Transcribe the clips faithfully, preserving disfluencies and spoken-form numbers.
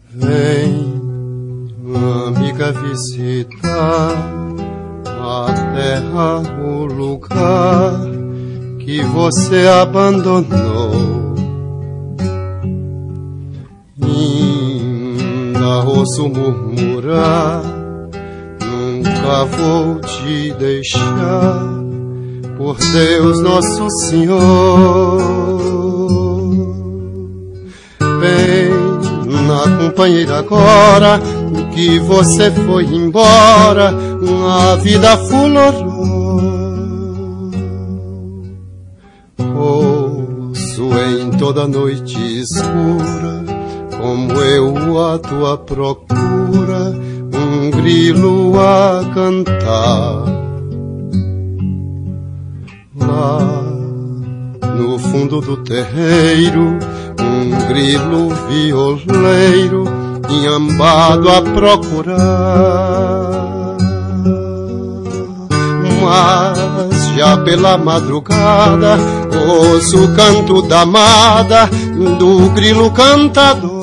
Vem, amiga, visitar a terra, o lugar que você abandonou. Ainda ouço murmurar, nunca vou te deixar, por Deus Nosso Senhor. Vem na companheira agora, que você foi embora, a vida fulorou. Ouço em toda noite escura, como eu a tua procura, um grilo a cantar. Lá no fundo do terreiro, um grilo violeiro, inhambado a procurar. Mas já pela madrugada ouço o canto da amada, do grilo cantador.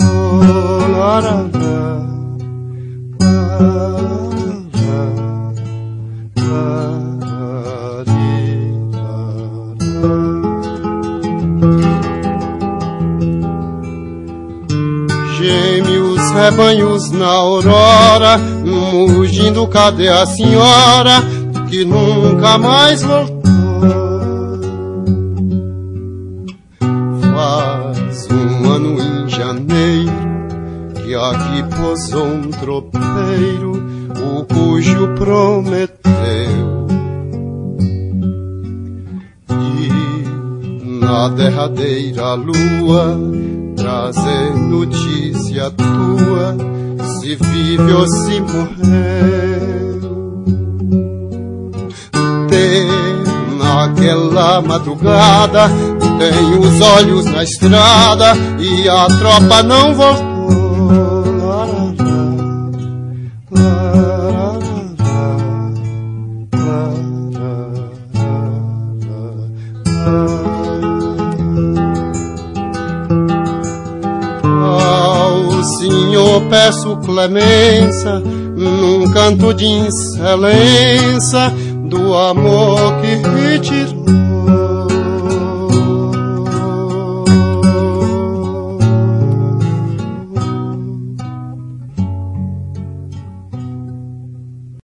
Geme os rebanhos na aurora, mugindo, cadê a senhora que nunca mais voltou? Faz um ano em janeiro que aqui pousou um tropeiro, o cujo prometeu de na derradeira lua trazer notícia tua, se vive ou se morreu. Tem naquela madrugada, tem os olhos na estrada e a tropa não voltou. Senhor, peço clemência num canto de excelência do amor que retirou.